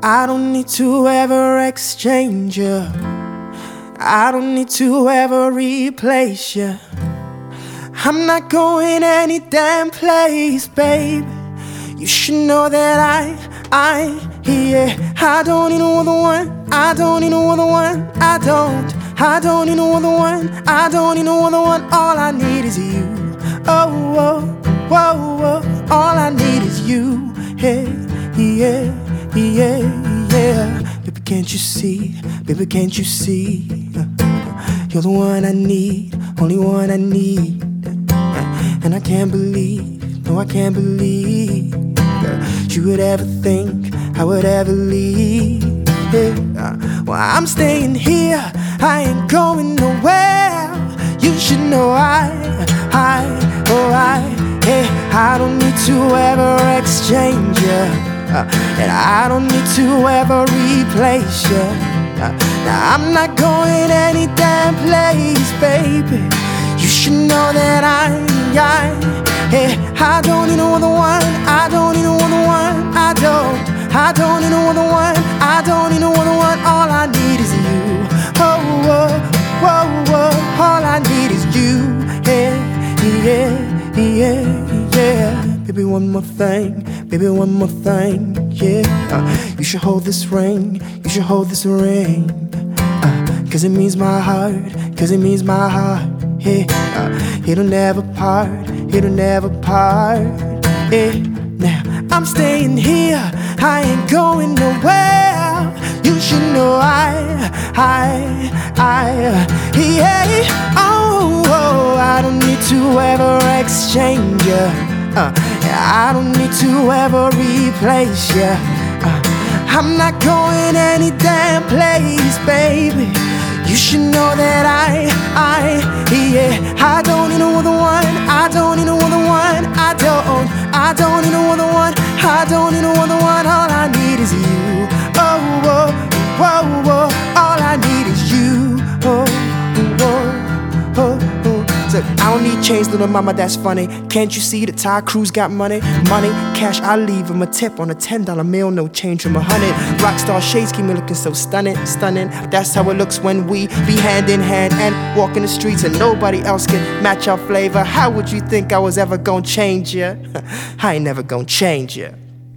I don't need to ever exchange you. I don't need to ever replace you. I'm not going any damn place, baby. You should know that I don't need no other one. I don't need no other one. I don't need no other one. I don't need no other one. All I need is you. Oh, oh, whoa, whoa. All I need is you. Hey, yeah, yeah, yeah. Baby, can't you see? Baby, can't you see? You're the one I need, only one I need. And I can't believe, no, I can't believe you would ever think I would ever leave. Well, I'm staying here, I ain't going nowhere. You should know I don't need to ever exchange you, and I don't need to ever replace you. Now I'm not going any damn place, baby. You should know that I don't need no other one. I don't need no other one. I don't need no other one. I don't need no other one. All I need is you. Oh, whoa, whoa, whoa. All I need is you. Yeah, yeah, yeah, yeah. Baby, one more thing. Baby, one more thing. Yeah. You should hold this ring. You should hold this ring. 'Cause it means my heart. 'Cause it means my heart. Yeah. It'll never part. It'll never part. Yeah. Now I'm staying here, I ain't going nowhere. You should know I don't need to ever exchange you. I don't need to ever replace you. I'm not going any damn place, baby. You should know that I don't need no other one. I don't need no other one. I don't need no other one. I don't need no other one. All I need is you. Oh, whoa, whoa, whoa. All I need is you. Oh, whoa, oh, oh. So I don't need change, little mama, that's funny. Can't you see that Ty Cruz got money? Money, cash, I leave him a tip on a $10 meal, no change from 100. Rockstar shades keep me looking so stunning, stunning. That's how it looks when we be hand in hand and walk in the streets and nobody else can match our flavor. How would you think I was ever gonna change you? I ain't never gonna change you.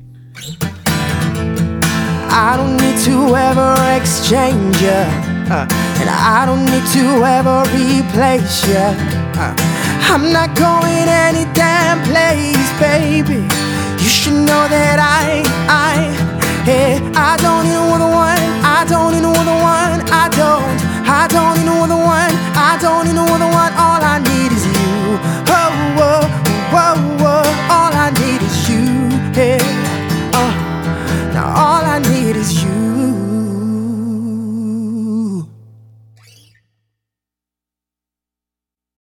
I don't need to ever exchange you, and I don't need to ever replace you. I'm not going any damn place, baby. You should know that I don't need no other one. I don't need no other one. I don't need no other one. I don't need no other one. All I